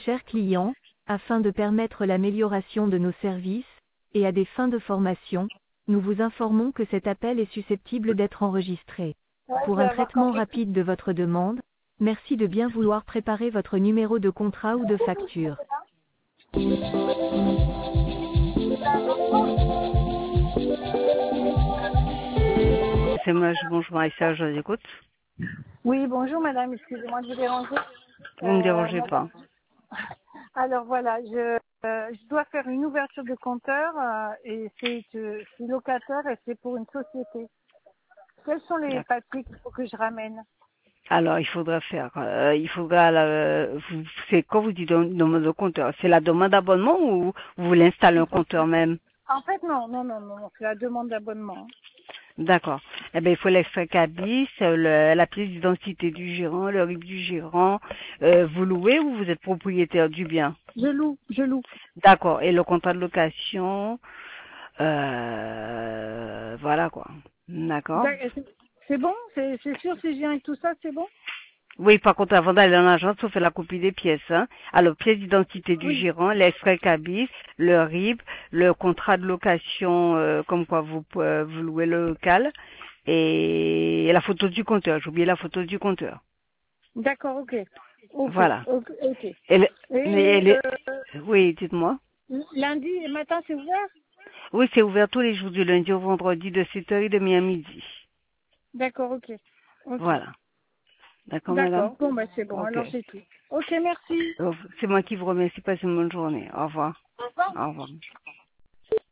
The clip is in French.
Chers clients, afin de permettre l'amélioration de nos services, et à des fins de formation, nous vous informons que cet appel est susceptible d'être enregistré. Ouais, je Pour vais un avoir traitement compris. rapide de votre demande, merci de bien vouloir préparer votre numéro de contrat ou de facture. C'est moi, bonjour Aïssa, je vous écoute. Oui, bonjour madame, excusez-moi de vous déranger. Vous ne me dérangez Madame. pas. Alors voilà, je dois faire une ouverture de compteur et je suis locataire et c'est pour une société. Quels sont les D'accord. papiers qu'il faut que je ramène? Alors, c'est quand vous dites demande de compteur, c'est la demande d'abonnement ou vous voulez installer un compteur même? En fait, non, c'est la demande d'abonnement. D'accord. Eh bien, il faut l'extrait cabis, la pièce d'identité du gérant, le RIB du gérant. Vous louez ou vous êtes propriétaire du bien? Je loue. D'accord. Et le contrat de location, voilà quoi. D'accord. C'est bon? C'est sûr si je viens avec tout ça, c'est bon? Oui, par contre, avant d'aller dans l'agence, on fait la copie des pièces. Hein. Alors, pièce d'identité du Oui. gérant, l'extrait cabis, le RIB, le contrat de location, comme quoi vous louez le local, et la photo du compteur. J'ai oublié la photo du compteur. D'accord, ok. Ok, Voilà. ok, ok. Et le- mais Et le- oui, dites-moi. lundi matin, c'est ouvert? Oui, c'est ouvert tous les jours du lundi au vendredi de 7h30 à midi. D'accord, ok. Ok. Voilà. D'accord, madame? D'accord. Bon, bah, c'est bon. Ok. Alors, j'ai tout. Ok, merci. Donc, c'est moi qui vous remercie. Passez une bonne journée. Au revoir. Au revoir. Au revoir.